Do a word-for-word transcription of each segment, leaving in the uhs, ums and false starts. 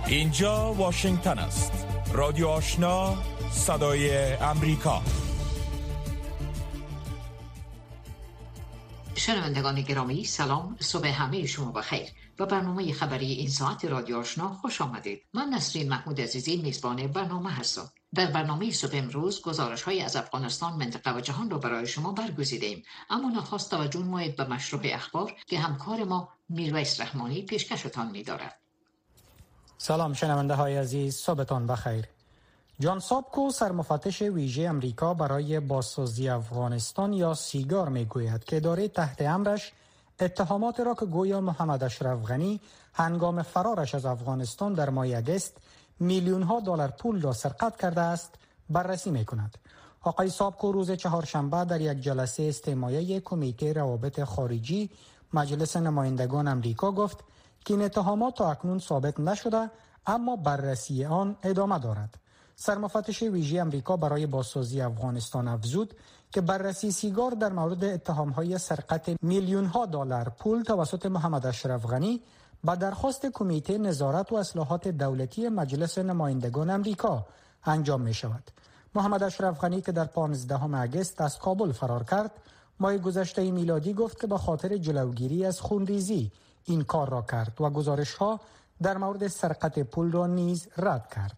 اینجا واشنگتن است. رادیو آشنا، صدای امریکا. شنوندگان گرامی، سلام، صبح همه شما بخیر. و برنامه خبری این ساعت رادیو آشنا خوش آمدید. من نسرین محمود عزیزی میزبان برنامه هستم. در برنامه صبح امروز گزارش های از افغانستان، منطقه و جهان را برای شما برگزیدیم، اما نخست توجه نمایید به مشروع اخبار که همکار ما میرویس رحمانی پیشکشتان می‌دارد. سلام شنونده های عزیز، صبحتان بخیر. جان سابکو، سرمفتش ویژه امریکا برای بازسازی افغانستان یا سیگار میگوید که اداره تحت امرش اتهامات را که گویا محمد اشرف غنی هنگام فرارش از افغانستان در ماه اگست میلیون ها دلار پول را سرقت کرده است بررسی میکند. آقای سابکو روز چهارشنبه در یک جلسه استماعی کمیته روابط خارجی مجلس نمایندگان امریکا گفت که این اتهامات تا اکنون ثابت نشده، اما بررسی آن ادامه دارد. سرمفتش ویژه امریکا برای بازسازی افغانستان افزود که بررسی سیگار در مورد اتهام‌های سرقت میلیون‌ها دلار پول توسط محمد اشرف غنی با درخواست کمیته نظارت و اصلاحات دولتی مجلس نمایندگان امریکا انجام می‌شود. محمد اشرف غنی که در پانزدهم اگست از کابل فرار کرد، ماه گذشته میلادی گفت که به خاطر جلوگیری از خونریزی این کار را کرد و گزارش‌ها در مورد سرقت پول را نیز رد کرد.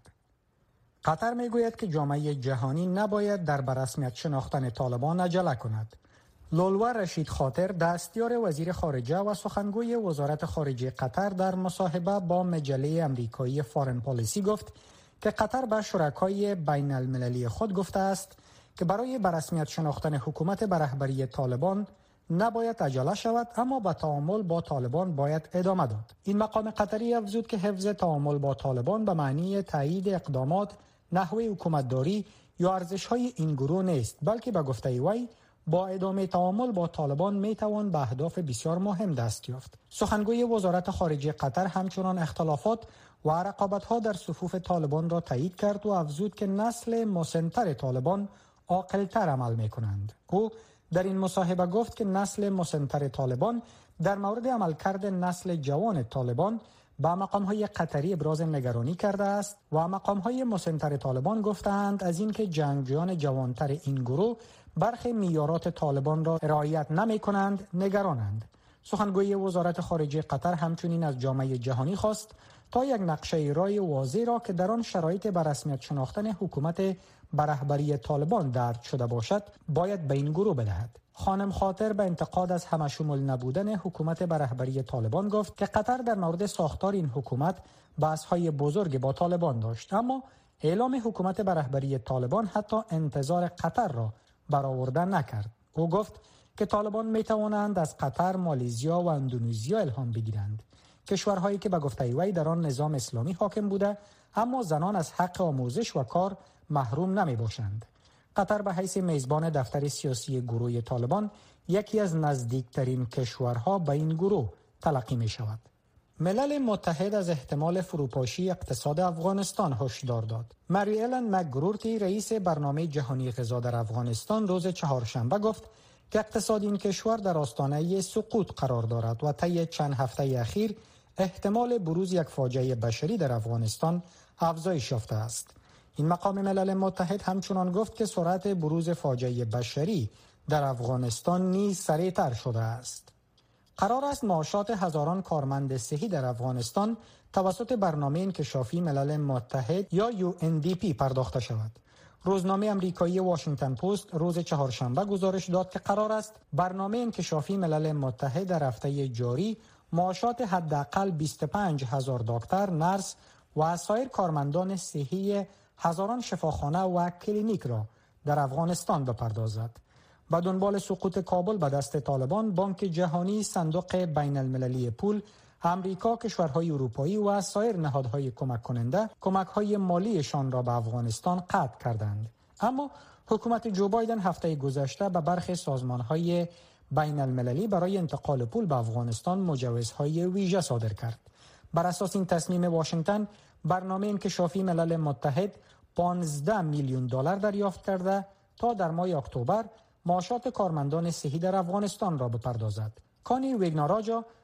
قطر میگوید که جامعه جهانی نباید در برسمیت شناختن طالبان عجله کند. لولو رشید خاطر، دستیار وزیر خارجه و سخنگوی وزارت خارجه قطر، در مصاحبه با مجله امریکایی فارن پالیسی گفت که قطر به شرکای بین المللی خود گفته است که برای برسمیت شناختن حکومت به رهبری طالبان نباید عجله شود، اما با تعامل با طالبان باید ادامه داد. این مقام قطری افزود که حفظ تعامل با طالبان به معنی تایید اقدامات نحوه حکومتداری یا ارزش‌های این گروه نیست، بلکه به گفته وی با ادامه تعامل با طالبان میتوان به اهداف بسیار مهم دست یافت. سخنگوی وزارت خارجه قطر همچنان اختلافات و رقابت‌ها در صفوف طالبان را تایید کرد و افزود که نسل مسن‌تر طالبان عاقل‌تر عمل می‌کنند. او در این مصاحبه گفت که نسل مسن‌تر طالبان در مورد عملکرد نسل جوان طالبان با مقام‌های قطری ابراز نگرانی کرده است و مقام‌های مسن‌تر طالبان گفتند از اینکه جنگجویان جوانتر این گروه برخی معیارات طالبان را رعایت نمی‌کنند نگرانند. سخنگوی وزارت خارجه قطر همچنین از جامعه جهانی خواست تا یک نقشه رای واضح را که در آن شرایط به رسمیت شناختن حکومت به رهبری طالبان درج شده باشد باید به این گروه بدهد. خانم خاطر به انتقاد از همشمول نبودن حکومت به رهبری طالبان گفت که قطر در مورد ساختار این حکومت بحث‌های بزرگ با طالبان داشت، اما اعلام حکومت به رهبری طالبان حتی انتظار قطر را برآورده نکرد. او گفت که طالبان می توانند از قطر، مالزیا و اندونزیا الهام بگیرند، کشورهایی که به گفته وی در آن نظام اسلامی حاکم بوده، اما زنان از حق آموزش و کار محروم نمی باشند. قطر به حیث میزبان دفتر سیاسی گروه طالبان یکی از نزدیکترین کشورها به این گروه تلقی می شود. ملل متحد از احتمال فروپاشی اقتصاد افغانستان هشدار داد. مری الن مکگرورتی، رئیس برنامه جهانی غذا در افغانستان، روز چهارشنبه گفت که اقتصاد این کشور در آستانه سقوط قرار دارد و طی چند هفته اخیر احتمال بروز یک فاجعه بشری در افغانستان افزایش یافته است. این مقام ملل متحد همچنان گفت که سرعت بروز فاجعه بشری در افغانستان نیز سریعتر شده است. قرار است معاشات هزاران کارمند صحی در افغانستان توسط برنامه انکشافی ملل متحد یا یو ان دی پی پرداخته شود. روزنامه امریکایی واشنگتن پست روز چهارشنبه گزارش داد که قرار است برنامه انکشافی ملل متحد در هفته جاری معاشات حداقل بیست و پنج هزار دکتر، نرس و سایر کارمندان صحی هزاران شفاخانه و کلینیک را در افغانستان بپردازد. با دنبال سقوط کابل به دست طالبان، بانک جهانی، صندوق بین المللی پول، امریکا، کشورهای اروپایی و سایر نهادهای کمک کننده کمک‌های مالیشان را به افغانستان قطع کردند. اما حکومت جو بایدن هفته گذشته به برخی سازمان‌های بین المللی برای انتقال پول به افغانستان مجوزهای ویژه صادر کرد. بر اساس این تصمیم واشنگتن، برنامه انکشافی ملل متحد پانزده میلیون دلار دریافت کرده تا در ماه اکتبر معاشات کارمندان صحی در افغانستان را بپردازد. کانی ویگناراجا،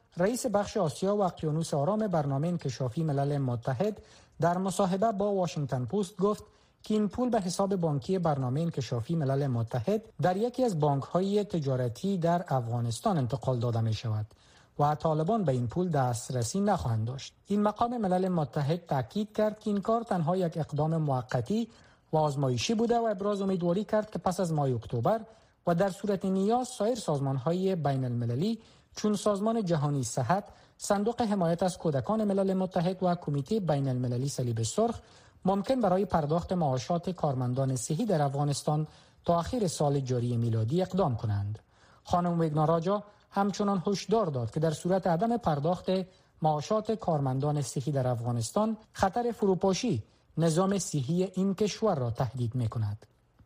رئیس بخش آسیا و اقیانوس آرام برنامه انکشافی ملل متحد در مصاحبه با واشنگتن پست گفت که این پول به حساب بانکی برنامه انکشافی ملل متحد در یکی از بانک‌های تجارتی در افغانستان انتقال داده می شود و طالبان به این پول دسترسی نخواهند داشت. این مقام ملل متحد تاکید کرد که این کار تنها یک اقدام موقتی و آزمایشی بوده و ابراز امیدواری کرد که پس از ماه اکتبر و در صورت نیاز سایر سازمان‌های بین المللی چون سازمان جهانی صحت، صندوق حمایت از کودکان ملل متحد و کمیته بین المللی صلیب سرخ ممکن برای پرداخت معاشات کارمندان صحی در افغانستان تا آخر سال جاری میلادی اقدام کنند. خانم وگنا راجا همچنان هشدار داد که در صورت عدم پرداخت معاشات کارمندان صحی در افغانستان خطر فروپاشی نظام صحی این کشور را تهدید می‌کند.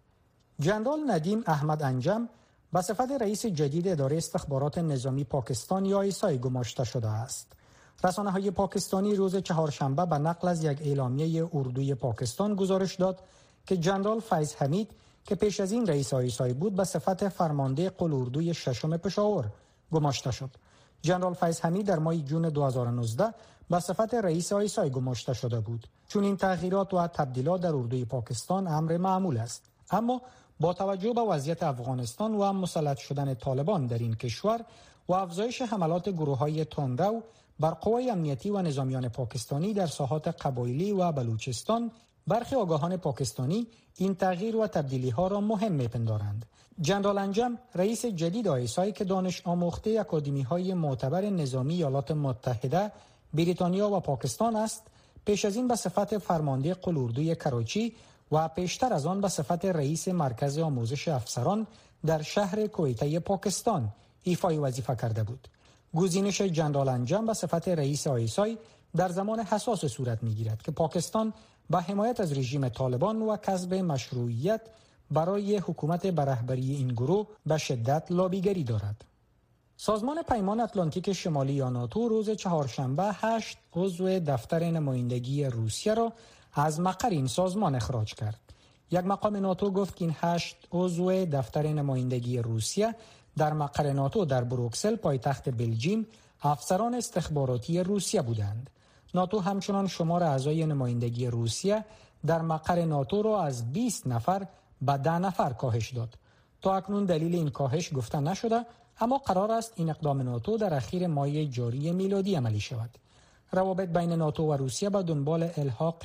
جنرال ندیم احمد انجم به صفت رئیس جدید اداره استخبارات نظامی پاکستان یا آیسای گماشته شده است. رسانه‌های پاکستانی روز چهارشنبه به نقل از یک اعلامیه اردوی پاکستان گزارش داد که جنرال فیض حمید که پیش از این رئیس آیسای بود به صفت فرمانده قل اردوی ششم پشاور گماشته شد. جنرال فیض حمید در ماه جون دو هزار و نوزده به صفت رئیس آیسای گماشته شده بود. چون این تغییرات و تبدیلات در اردوی پاکستان امر معمول است، اما با توجه به وضعیت افغانستان و مسلط شدن طالبان در این کشور و افزایش حملات گروه‌های تندرو بر قوای امنیتی و نظامیان پاکستانی در ساحات قبایلی و بلوچستان، برخی آگاهان پاکستانی این تغییر و تبدیلی‌ها را مهم می‌پندارند. جنرال انجم رئیس جدید آیسای که دانش آموخته اکادمی‌های معتبر نظامی ایالات متحده، بریتانیا و پاکستان است، پیش از این به صفت فرمانده قل اردوی کراچی و پیشتر از آن به صفت رئیس مرکز آموزش افسران در شهر کویته پاکستان ایفای وظیفه کرده بود. گزینش جنرال انجم به صفت رئیس آیسای در زمان حساس صورت می‌گیرد که پاکستان با حمایت از رژیم طالبان و کسب مشروعیت برای حکومت به رهبری این گروه به شدت لابیگری دارد. سازمان پیمان اتلانتیک شمالی یا ناتو روز چهارشنبه هشت عضو دفتر نمایندگی روسیه را از مقر این سازمان اخراج کرد. یک مقام ناتو گفت که این هشت عضو دفتر نمایندگی روسیه در مقر ناتو در بروکسل پایتخت بلژیم افسران استخباراتی روسیه بودند. ناتو همچنان شمار اعضای نمایندگی روسیه در مقر ناتو را از بیست نفر به ده نفر کاهش داد. تا اکنون دلیل این کاهش گفته نشده، اما قرار است این اقدام ناتو در اخیر ماه جاری میلادی عملی شود. روابط بین ناتو و روسیه به دنبال الحاق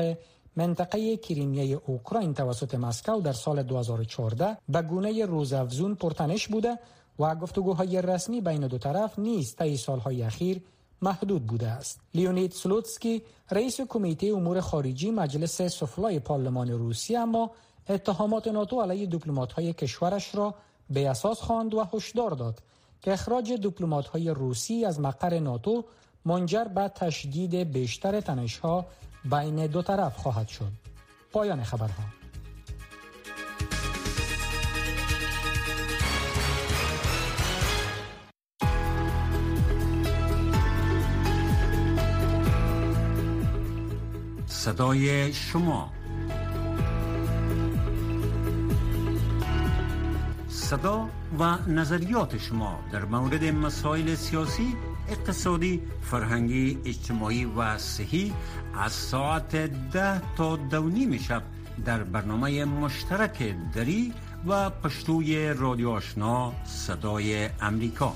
منطقه کریمیای اوکراین توسط مسکو در سال دو هزار و چهارده به گونه روزافزون پرتنش بوده و گفتگوهای رسمی بین دو طرف نیز طی سالهای اخیر محدود بوده است. لیونید سلوتسکی رئیس کمیته امور خارجی مجلس سفلای پارلمان روسیه اما اتهامات ناتو علیه دیپلمات‌های کشورش را به اساس خواند و هشدار داد که اخراج دیپلمات‌های روسی از مقر ناتو منجر به تشدید بیشتر تنش‌ها بین دو طرف خواهد شد. پایان خبرها. صدای شما، صدا و نظریات شما در مورد مسائل سیاسی، اقتصادی، فرهنگی، اجتماعی و صحی از ساعت ده تا دو نیم شب در برنامه مشترک دری و پشتوی رادیو آشنا صدای امریکا.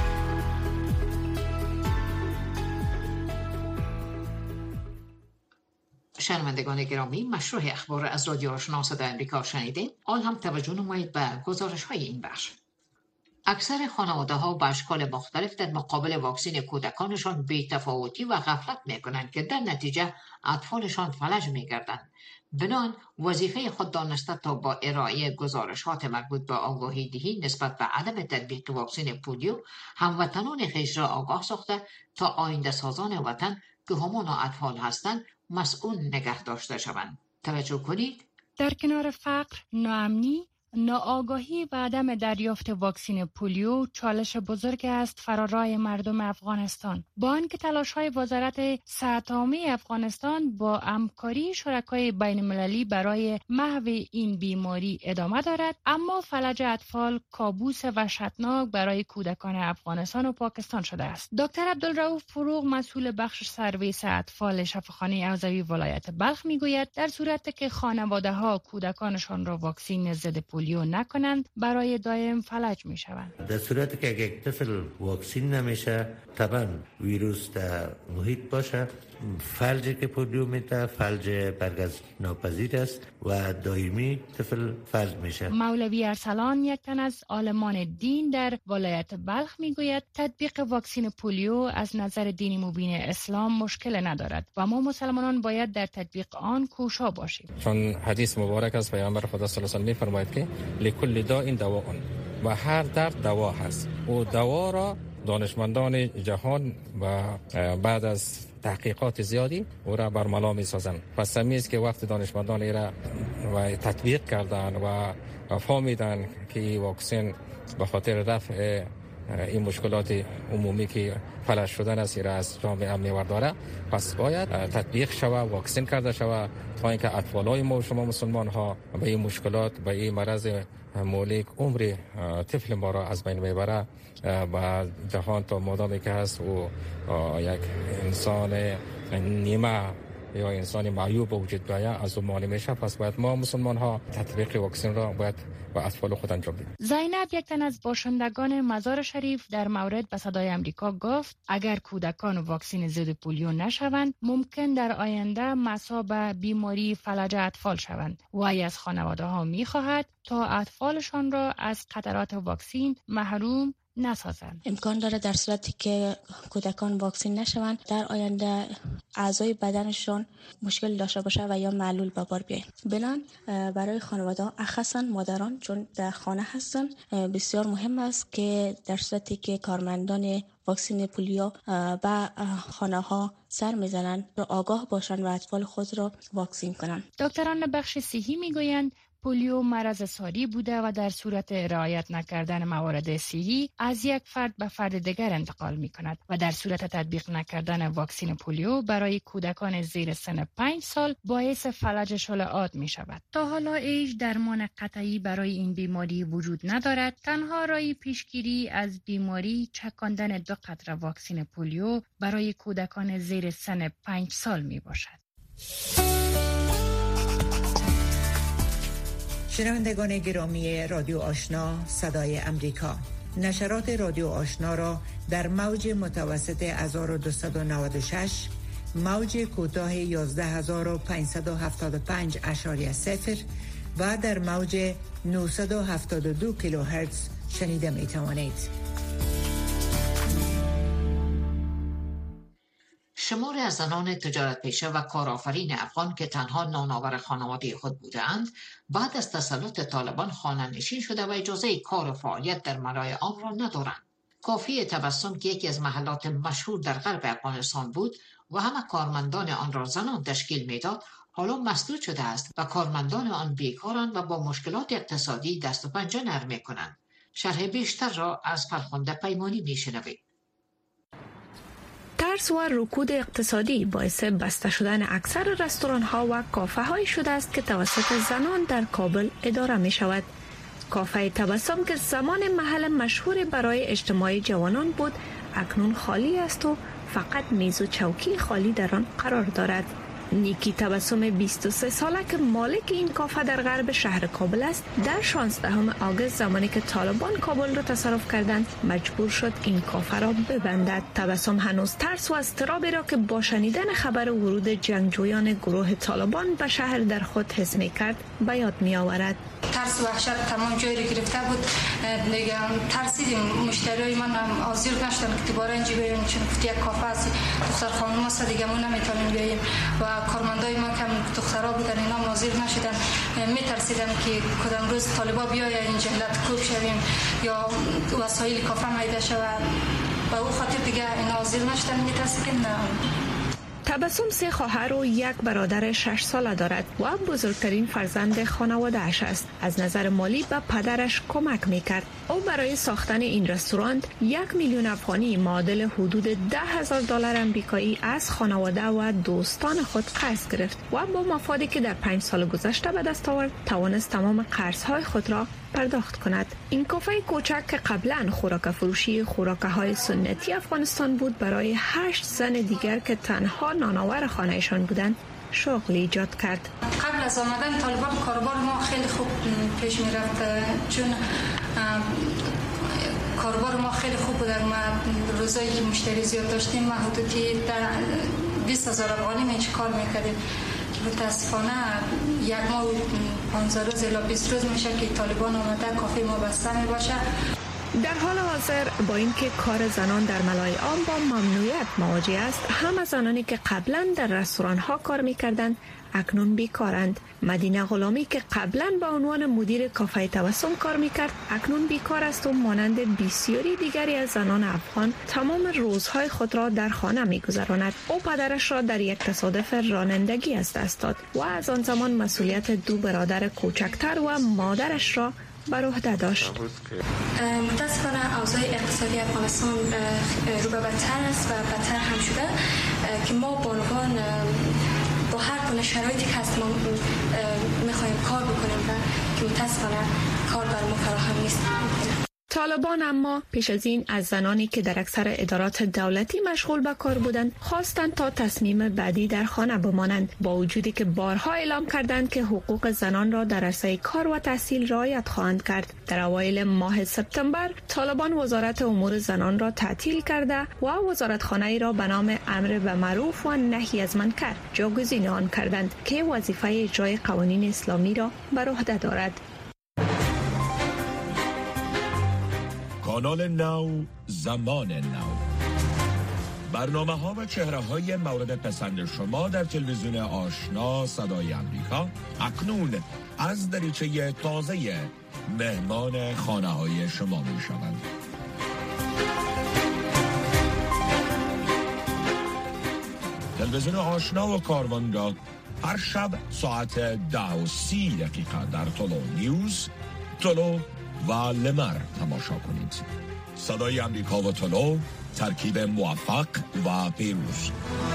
شنوندگان گرامی، مشروع اخبار از رادیو آشنا صدای امریکا شنیدین. آن هم توجه نمایید به گزارش های این بخش. اکثر خانواده ها با اشکال مختلف در مقابل واکسن کودکانشان بی‌تفاوتی و غفلت میکنند که در نتیجه اطفالشان فلج میگردند. بنابراین وظیفه خود دانسته تا با ارائه گزارشات مربوط به آگاهی دهی نسبت به عدم تطبیق واکسن پولیو هموطنان خویش را آگاه ساخته تا آینده سازان وطن که همان اطفال هستند مسئول نگه داشته شوند. توجه کنید. در کنار فقر، ناامنی ناآگاهی و عدم دریافت واکسن پولیو چالش بزرگ است فرارای مردم افغانستان. با آنکه تلاش‌های وزارت صحت عامه افغانستان با همکاری شرکای بین‌المللی برای محو این بیماری ادامه دارد، اما فلج اطفال کابوس وحشتناک برای کودکان افغانستان و پاکستان شده است. دکتر عبدالرؤوف فروغ مسئول بخش سرویس اطفال شفاخانه عوضوی ولایت بلخ میگوید در صورتی که خانواده‌ها کودکانشان را واکسن ضد پولیو نکنند برای دائم فلج میشوند. در صورتی که یک طفل واکسن نمیشه، طبعا ویروس در محیط باشه، فلجی که پولیو میده فلج برگشت ناپذیر است و دائمی طفل فلج میشه. مولوی ارسلان یک تن از عالمان دین در ولایت بلخ میگوید تطبیق واکسن پولیو از نظر دین مبین اسلام مشکل ندارد و ما مسلمانان باید در تطبیق آن کوشا باشیم. چون حدیث مبارک از پیامبر خدا صلی الله علیه و آله میفرماید که لکل داء دواء و هر درد دوا هست. و دوا را دانشمندان جهان و بعد از تحقیقات زیادی او را برملا می سازند. پس تمیز که وقت دانشمندان ای را و تطبیق کردن و فهمیدن که واکسن به خاطر رفع این مشکلات عمومی که فلج شدن است را از جامعه میور داره، پس باید تطبیق شود، واکسن کرده شود تا اینکه اطفالای ما و شما مسلمان ها به این مشکلات، به این مرض مهلک عمر طفل ما را از بین میبره و جهان تا مادامی که هست و یک انسان نیمه یا انسان معیوب وجود بیاید از اون مانع میشه. پس باید ما مسلمان ها تطبیق واکسن را باید با اطفال خود انجام بدیم. زینب یک تن از باشندگان مزار شریف در مورد به صدای امریکا گفت اگر کودکان واکسن ضد پولیو نشوند ممکن در آینده مصاب بیماری فلج اطفال شوند. وی از خانواده ها می خواهد تا اطفالشان را از قطرات واکسن محروم نسازند. امکان داره در صورتی که کودکان واکسن نشوند در آینده اعضای بدنشان مشکل داشته باشه و یا معلول به بار بیاید. بنان برای خانواده ها اخصا مادران چون در خانه هستن بسیار مهم است که در صورتی که کارمندان واکسن پولیو به خانه ها سر میزنند را آگاه باشند و اطفال خود را واکسن کنند. دکتران بخش صحی میگویند پولیو مرض ساری بوده و در صورت رعایت نکردن موارد صحی از یک فرد به فرد دیگر انتقال می کند و در صورت تطبیق نکردن واکسن پولیو برای کودکان زیر سن پنج سال باعث فلج شلعات می شود. تا حالا هیچ درمان قطعی برای این بیماری وجود ندارد. تنها راه پیشگیری از بیماری چکاندن دو قطره واکسن پولیو برای کودکان زیر سن پنج سال می باشد. شنوندگان گرامی رادیو آشنا صدای امریکا، نشرات رادیو آشنا را در موج متوسط هزار و دویست و نود و شش، موج کوتاه یازده هزار و پانصد و هفتاد و پنج اشاری صفر و در موج نهصد و هفتاد و دو کیلوهرتز شنیده می توانید. شماری از زنان تجارت پیشه و کارآفرین افغان که تنها نانآور خانواده خود بودند، بعد از تسلط طالبان خانه نشین شده و اجازه کار و فعالیت در منای عام را ندارند. کافی تبسم که یکی از محلات مشهور در غرب افغانستان بود و همه کارمندان آن را زنان تشکیل میداد، حالا مسدود شده است و کارمندان آن بیکارند و با مشکلات اقتصادی دست و پنجه نرم می‌کنند. شرح بیشتر را از فرخنده پیمانی می‌شنوید. ترس و رکود اقتصادی باعث بسته شدن اکثر رستوران ها و کافه های شده است که توسط زنان در کابل اداره می شود. کافه تبسم که زمان محل مشهور برای اجتماع جوانان بود، اکنون خالی است و فقط میز و چوکی خالی در آن قرار دارد. نیکی تبسم بیست و سه ساله که مالک این کافه در غرب شهر کابل است، در شانزدهم آگوست زمانی که طالبان کابل را تصرف کردند مجبور شد این کافه را ببندد. تبسم هنوز ترس و اضطرابی را که با شنیدن خبر ورود جنگجویان گروه طالبان به شهر در خود حس می‌کرد به یاد می‌آورد. ترس و وحشت تمام جای را گرفته بود. دیگه ترسیدیم، مشتریای من هم حاضر نشدن که دوباره اینجا بیایم، چون یک کافه است دختر خانم است دیگه ما نمیتونیم بیایم و کارمندای ما که دخترها بودن اینا حاضر نشدن، میترسیدن که کدام روز طالبا بیاید اینجا لطکوب شویم یا وسایل کافه میده شود و او خاطر دیگه اینا حاضر نشدن، میترسیدیم. نه تبسم سه خواهر و یک برادر شش ساله دارد و بزرگترین فرزند خانواده اش است. از نظر مالی به پدرش کمک میکرد. او برای ساختن این رستوران یک میلیون افغانی معادل حدود ده هزار دلار امریکایی از خانواده و دوستان خود قرض گرفت و با مفادی که در پنج سال گذشته به دست آورد توانست تمام قرضهای خود را پرداخت کند. این کافه کوچک که قبلا خوراک فروشی خوراک‌های سنتی افغانستان بود برای هشت زن دیگر که تنها نانآور خانهشان بودند شغل ایجاد کرد. قبل از آمدن طالبان کاروبار ما خیلی خوب پیش می رفت، چون کاروبار ما خیلی خوب بود. ما روزایی که مشتری زیاد داشتیم ما حدودی بیست هزار افغانی میچ کار میکردیم. متاسفانه یک ماه پانزده روز الی بیست روز میشه که طالبان آمده کافه ما بسته می باشه. در حال حاضر با اینکه کار زنان در ملای عام با ممنوعیت مواجه است، همه زنانی که قبلا در رستوران ها کار میکردند اکنون بیکارند. مدینه غلامی که قبلا به عنوان مدیر کافه تبسم کار میکرد اکنون بیکار است و مانند بسیاری دیگری از زنان افغان تمام روزهای خود را در خانه میگذراند. او پدرش را در یک تصادف رانندگی از دست داد و از آن زمان مسئولیت دو برادر کوچکتر و مادرش را بر عهده داشت. متاسفانه اوضاع اقتصادی افغانستان رو به بدتر است و بدتر هم شده که ما بانوان با هر گونه شرایطی که هست ما میخوایم کار بکنیم و که متاسفانه کار بر ما فراهم نیست. طالبان اما پیش از این از زنانی که در اکثر ادارات دولتی مشغول به کار بودند خواستند تا تصمیم بعدی در خانه بمانند، با وجودی که بارها اعلام کردند که حقوق زنان را در عرصه کار و تحصیل رعایت خواهند کرد. در اوایل ماه سپتامبر طالبان وزارت امور زنان را تعطیل کرده و وزارتخانه را به نام امر به معروف و نهی از منکر جایگزین آن کردند که وظیفه اجرای قوانین اسلامی را بر عهده دارد. کانال نو، زمان نو، برنامه ها و چهره های مورد پسند شما در تلویزیون آشنا صدای امریکا اکنون از دریچه تازه مهمان خانه های شما می شوند. تلویزیون آشنا و کاروان را هر شب ساعت ده و سی دقیقه در طلو نیوز، طلو و لمر تماشا کنید. صدای امریکا و طلو، ترکیب موفق و پیروز.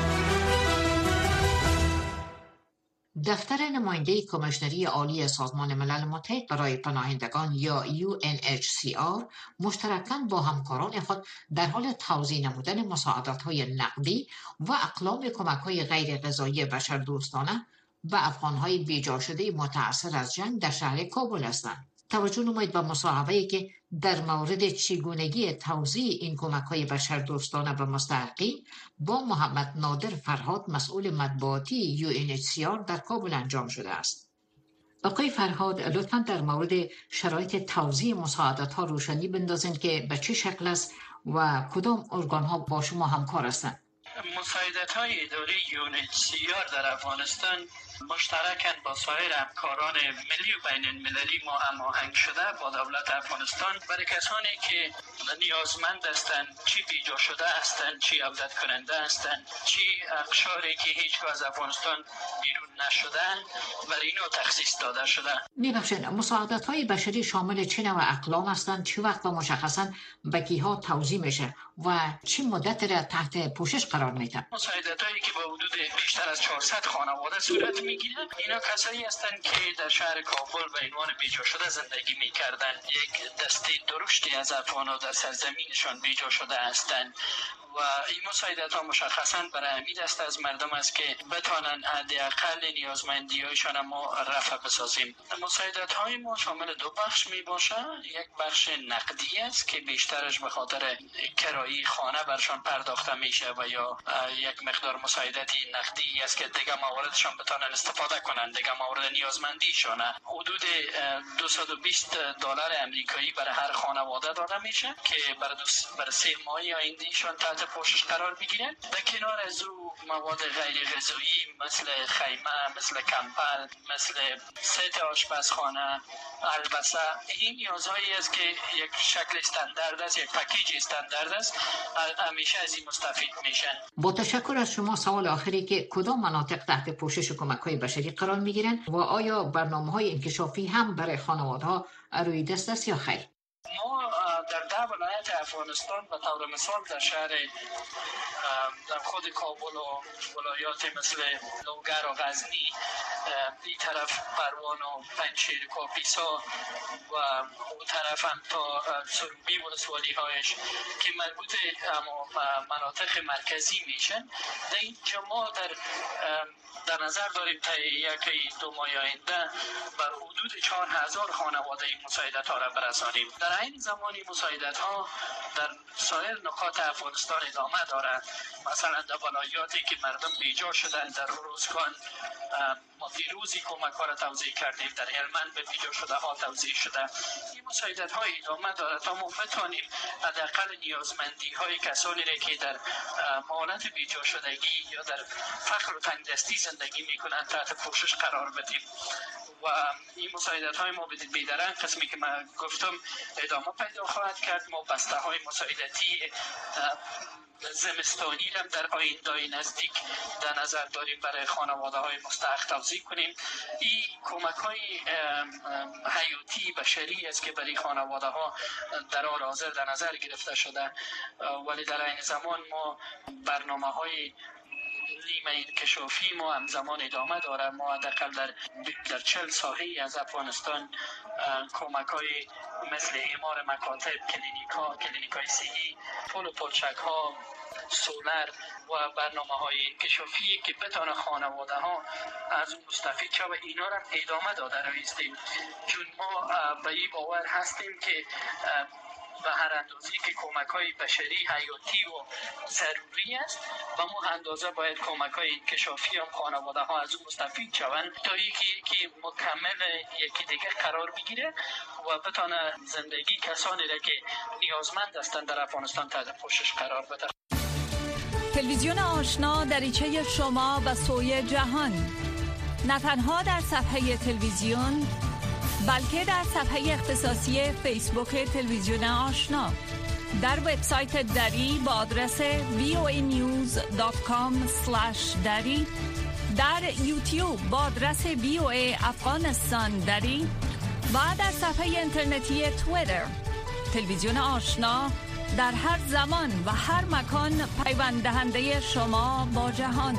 دفتر نماینده کمیشنری عالی سازمان ملل متحد برای پناهندگان یا یو ان اچ سی آر مشترکاً با همکاران خود در حال توزیع نمودن مساعدات‌های نقدی و اقلام کمک‌های غیر غذایی بشردوستانه به افغان‌های بیجا شده متأثر از جنگ در شهر کابل هستند. توجه نمایید به مصاحبه‌ای که در مورد چگونگی توزیع این کمک‌های بشردوستانه به مستحقین با محمد نادر فرهاد مسئول مطبوعاتی یو ان اچ سی آر در کابل انجام شده است. آقای فرهاد، لطفاً در مورد شرایط توزیع مساعدات‌ها روشنی بندازید که به چه شکل است و کدام ارگان‌ها با شما همکار هستند. مساعدت‌های اداری یو ان اچ سی آر در افغانستان مشترکاً با سایر همکاران ملی و بین المللی ما هماهنگ شده با دولت افغانستان برای کسانی که نیازمند هستند، چی بیجا شده هستند، چی عودت کننده هستند، چی اقشاری که هیچگاه از افغانستان بیرون نشدن برای اینو تخصیص داده شده. میبخشید، مساعدت‌های بشری شامل چه نوع اقلام هستند، چه وقت و مشخصاً به کیها توزیع میشه و چه مدت را تحت پوشش قرار میده؟ مساعدت‌هایی که با حدود بیشتر از چهارصد خانواده صورت میگیرن، اینا کسایی هستند که در شهر کابل به عنوان بیجا شده زندگی میکردن. یک دسته درشتی از افغان‌ها در سرزمینشان بیجا شده هستند و این مساعدت ها مشخصاً برای امید است از مردم است که بتانن حداقل نیازمندی‌هایشان ما رفع بسازیم. مساعدت های ما شامل دو بخش می باشه. یک بخش نقدی است که بیشترش به خاطر کرایه خانه برشان پرداخته میشه و یا یک مقدار مساعدتی نقدی است که دیگه مواردشان بتانن استفاده کنن، دیگه مورد نیازمندیشان. حدود دویست و بیست دلار امریکایی برای هر خانواده داده میشه که برای برای سه ماه آیندهشان تحت پوشش قرار بگیرند. در کنار از او مواد غیر غذایی مثل خیمه، مثل کمپل، مثل ست آشپزخانه، البسه، این نیازهایی است که یک شکل استاندارد است، یک پکیج استاندارد است، همیشه از این مستفید میشن. با تشکر از شما، سوال آخری که کدام مناطق تحت پوشش کمک‌های بشری قرار میگیرند و آیا برنامه‌های انکشافی هم برای خانواده‌ها روی دست است یا خیر؟ ما در ده ولایت افغانستان به طور مثال در شهر در خود کابل و ولایات مثل لوگر و غزنی، این طرف پروان و پنجشیر و کاپیسا و اون طرف هم تا سروبی ولسوالی هایش که مربوط مناطق مرکزی میشن، در اینجا ما در در نظر داریم تا یکی دو ماه آینده بر حدود چهار هزار خانواده مساعدت ها را برسانیم. در این زمانی مساعدت ها در سایر نقاط افغانستان ادامه دارد. مثلا در ولایاتی که مردم بیجا شدن، در روزگان ما دیروزی کمک ها را توزیع کردیم، در هلمند به بیجا شده ها توزیع شده. این مساعدت ها ادامه دارد تا ما بتانیم حداقل نیازمندی های کسانی را که در حالت بیجا شدگی یا در فقر و تنگدستی زندگی میکنند تحت پوشش قرار بدیم. و این مساعدت های ما بیدرنگ قسمی که من گفتم ادامه پیدا خواهد کرد. ما بسته های مساعدتی زمستانی را در آینده نزدیک در نظر داریم برای خانواده های مستحق توزیع کنیم. این کمک های حیاتی بشری است که برای خانواده ها در حال حاضر در نظر گرفته شده، ولی در این زمان ما برنامه های نیمه انکشافی ما همزمان ادامه داره. ما حداقل در در چهل ساحه از افغانستان کمک های مثل اعمار مکاتب، کلینیک ها، کلینیک های صحی، پل و پلچک ها، سولر و برنامه های انکشافی که بتانه خانواده ها از اون مستفید شد و اینا را ادامه داده رایستیم، چون ما به این باور هستیم که و هر اندازه که کمک های بشری حیاتی و ضروری است و ما اندازه باید کمک های انکشافی هم خانواده ها از اون مستفید شوند تا یکی که مکمل یکی دیگه قرار بگیره و بتانه زندگی کسانی را که نیازمند هستند در افغانستان تحت پوشش قرار بده. تلویزیون آشنا دریچه شما و سوی جهان، نه تنها در صفحه تلویزیون بلکه در صفحه اختصاصی فیسبوک تلویزیون آشنا، در وبسایت دری با آدرس وی او ای نیوز دات کام اسلش دری، در یوتیوب با آدرس وی او ای افغانستان دری و در صفحه اینترنتی توییتر. تلویزیون آشنا در هر زمان و هر مکان پیوند دهنده شما با جهان.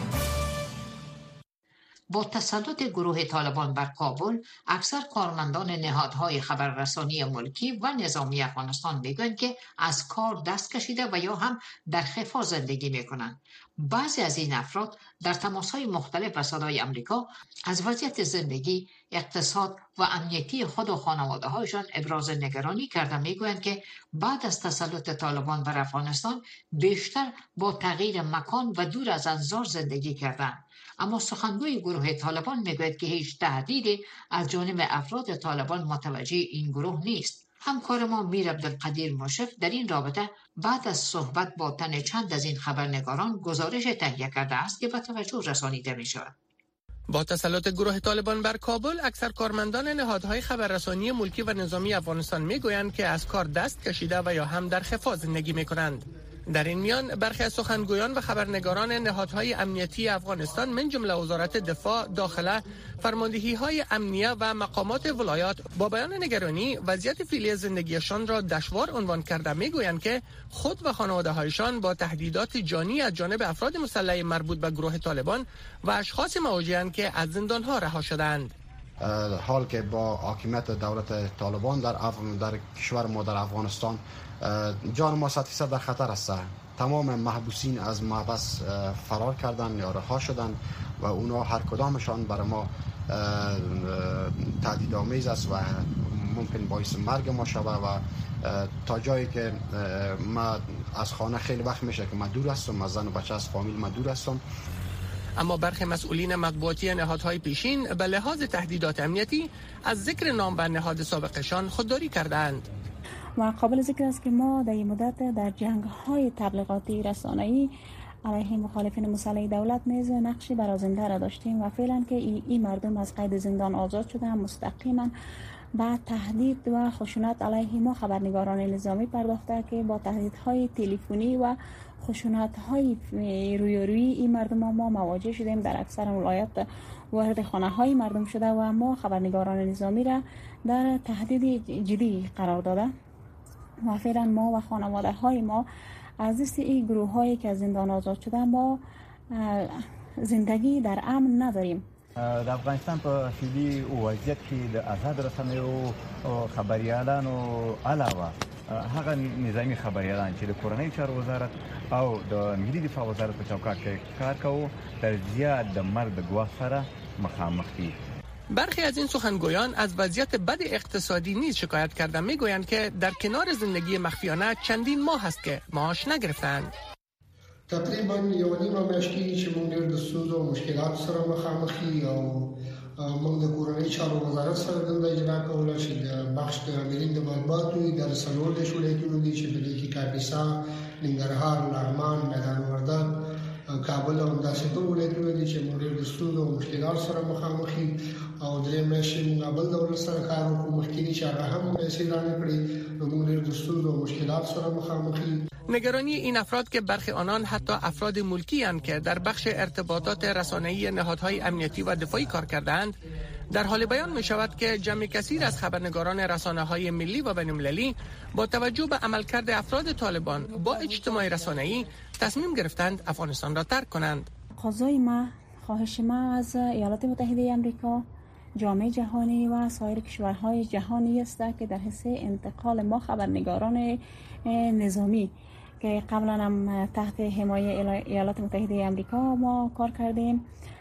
با تسلط گروه طالبان بر کابل، اکثر کارمندان نهادهای خبررسانی ملکی و نظامی افغانستان میگویند که از کار دست کشیده و یا هم در خفا زندگی میکنند. بعضی از این افراد در تماسهای مختلف با صدای امریکا از وضعیت زندگی، اقتصاد و امنیتی خود و خانواده‌هایشان ابراز نگرانی کرده. میگویند که بعد از تسلط طالبان بر افغانستان بیشتر با تغییر مکان و دور از انظار زندگی کردند. اما سخنگوی گروه طالبان میگوید که هیچ تهدیدی از جانب افراد طالبان متوجه این گروه نیست. همکار ما میر عبدالقدیر مشرف در این رابطه بعد از صحبت با تن چند از این خبرنگاران گزارش تهیه کرده است که به توجه رسانیده می شود. با تسلط گروه طالبان بر کابل، اکثر کارمندان نهادهای خبررسانی ملکی و نظامی افغانستان میگویند که از کار دست کشیده و یا هم در خفا زندگی میکنند. در این میان برخی از سخنگویان و خبرنگاران نهادهای امنیتی افغانستان من جمله وزارت دفاع، داخله، فرماندهی‌های امنیه و مقامات ولایات با بیان نگرانی وضعیت فعلی زندگیشان را دشوار عنوان کرده میگویند که خود و خانواده‌هایشان با تهدیدات جانی از جانب افراد مسلح مربوط به گروه طالبان و اشخاص مواجه‌اند که از زندان‌ها رها شدند. حال که با حاکمیت دولت طالبان در اف... در کشور ما در افغانستان جان ما صد فیصد در خطر است. تمام محبوسین از محبس فرار کردند یا رها شدند و اونا هر کدامشان برای ما تهدیدآمیز است و ممکن باعث مرگ ما شود و تا جایی که ما از خانه خیلی وقت میشه که من دور هستم، از زن و بچه از فامیل من دور هستم. اما برخی مسئولین مطبوعاتی نهادهای پیشین به لحاظ تهدیدات امنیتی از ذکر نام و نهاد سابقشان خودداری کردند. و قابل ذکر است که ما در این مدت در جنگ های تبلیغاتی رسانه‌ای علیه مخالفین مسلح دولت نیز نقشی برازنده را داشتیم و فعلا که این ای مردم از قید زندان آزاد شدند مستقیما با تهدید و خشونت علیه ما خبرنگاران نظامی پرداخته که با تهدیدهای تلفنی و خشونت‌های رویارویی این مردم ما مواجه شدیم. در اکثر ولایات وارد خانه‌های مردم شده و ما خبرنگاران نظامی را در تهدید جدی قرار داده و فعلا ما و خانواده‌های ما از دست این گروه‌هایی که از زندان آزاد شده ما زندگی در امن نداریم. د افغانستان په فعلي وضعیت کې د آزاد رسنیو خبریالانو علاوه هغه نظامی خبریالان چې د کورنۍ چارو وزارت او د ملي دفاع وزارت په چوکاټ کې کار کوي تر زیات د مرګ د ګواښ سره مخامخ دي. برخی از این سخنگویان از وضعیت بد اقتصادی نیز شکایت کرده میگویند که در کنار زندگی مخفیانه چندین ماه است که معاش نگرفتند. تقریبا یو نیمه میاشت چې موږ ډېر د ستونزو او مشکلاتو سره مخامخ یو او موږ د کورنۍ چارو وزارت سره دنده اجرا کوله چې د بخش د امرین د مطبوعاتو ادارې څلور دېرش ولایتونو دي چې په دې کې کاپیسا، ننګرهار، لغمان، میدان وردګ، کابل او داسې ټول ولایتونه دي چې موږ ډېر د ستونزو او مشکلاتو سره مخامخ یو او درې میاشتې موږ بل دولت سره کار وکړو مخکې چې هغه هم پیسې رانه کړي نو موږ ډېر د ستونزو او مشکلاتو سره مخامخ یو. نگرانی این افراد که برخی آنان حتی افراد ملکی اند که در بخش ارتباطات رسانه‌ای نهادهای امنیتی و دفاعی کار کردند در حال بیان می شود که جمع کثیر از خبرنگاران رسانه‌های ملی و بین‌المللی با توجه به عملکرد افراد طالبان با اجتماع رسانه‌ای تصمیم گرفتند افغانستان را ترک کنند. خواهش ما خواهش ما از ایالات متحده آمریکا، جامعه جهانی و سایر کشورهای جهانی است که در حصه انتقال ما خبرنگاران نظامی که قبلا هم تحت حمایت ایالات متحده آمریکا ما کار کردیم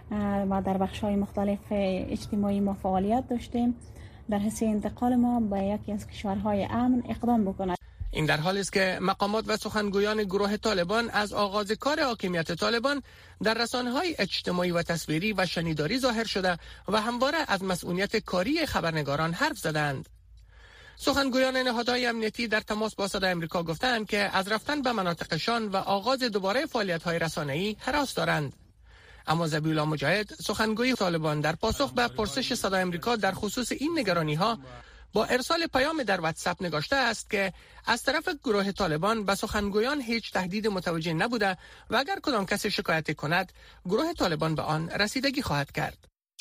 و در بخش‌های مختلف اجتماعی ما فعالیت داشتیم، در حصه انتقال ما به یکی از کشورهای امن اقدام بکنند. این در حالی است که مقامات و سخنگویان گروه طالبان از آغاز کار حاکمیت طالبان در رسانه‌های اجتماعی و تصویری و شنیداری ظاهر شده و همواره از مسئولیت کاری خبرنگاران حرف زدند. سخنگویان نهادهای امنیتی در تماس با صدای آمریکا گفتند که از رفتن به مناطقشان و آغاز دوباره فعالیت‌های رسانه‌ای هراس دارند. اما ذبیح‌الله مجاهد سخنگوی طالبان در پاسخ به پرسش صدای آمریکا در خصوص این نگرانی‌ها با ارسال پیام در واتساپ نگاشته است که از طرف گروه طالبان به سخنگویان هیچ تهدید متوجه نبوده و اگر کدام کسی شکایت کند گروه طالبان به آن رسیدگی خواهد کرد.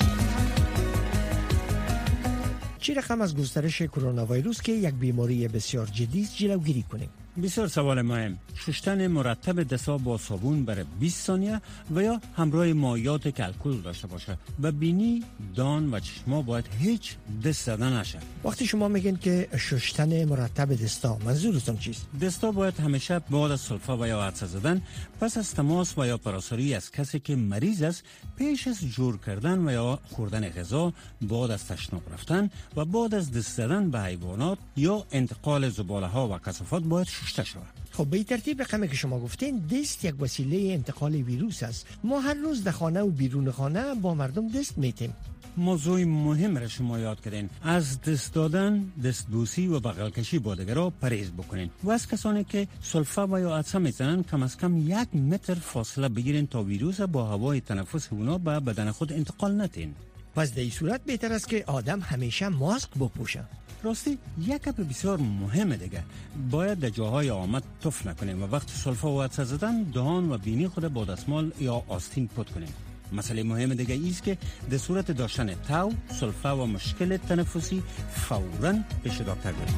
چه رقم از گسترش کرونا ویروس که یک بیماری بسیار جدی است جلوگیری کنیم؟ بسیار سوال مهم. شستن مرتب دست‌ها با صابون برای بیست ثانیه و یا همراه مایعات که الکل داشته باشه و بینی، دان و چشما باید هیچ دست زدن نشه. وقتی شما میگین که شستن مرتب دستا منظورتون چیست؟ دستا باید همیشه بعد از سلفا و یا عطسه زدن پس از تماس و یا پراساری از کسی که مریض است پیش از جور کردن و یا خوردن غذا، بعد از تشناب رفتن و بعد از دست زدن به حیوانات یا انتقال زباله ها و کثافات باید شسته شود. خب به این ترتیب رقمی که شما گفتین دست یک وسیله انتقال ویروس است. ما هر روز در خانه و بیرون خانه با مردم دست میتیم. موضوع مهم را شما یاد کردین. از دست دادن، دستبوسی و بغل کشی با دیگران پرهیز بکنین و از کسانی که سلفا و یا عطسه میزنن کم از کم یک متر فاصله بگیرین تا ویروس با هوای تنفس اونا به بدن خود انتقال ندین. پس در این صورت بهتر است که آدم همیشه ماسک بپوشه. راستی یک گپ بسیار مهمه دیگه، باید در جاهای آمد تف نکنیم و وقت سلفا و عطسه زدن دهان و بینی خود با دستمال یا آستین پت کنیم. مسئله مهم دیگه ایست که در صورت داشتن تاو، سلفا و مشکل تنفسی فوراً پیش دکتر بریم.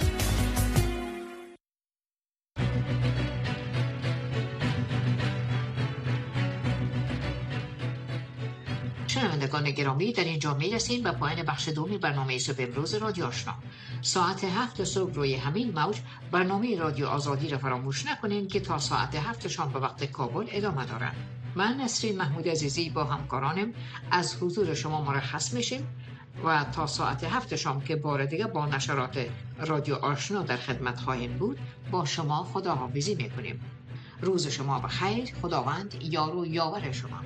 شنوندگان گرامی، در اینجا می رسیم به پایان بخش دوم برنامه صبح امروز رادیو آشنا. ساعت هفت صبح روی همین موج برنامه رادیو آزادی را فراموش نکنین که تا ساعت هفت شام به وقت کابل ادامه دارد. من نسرین محمود عزیزی با همکارانم از حضور شما مرخص میشیم و تا ساعت هفت شام که بار دیگه با نشرات رادیو آشنا در خدمت خواهیم بود با شما خداحافظی میکنیم. روز شما بخیر. خداوند یار و یاور شما.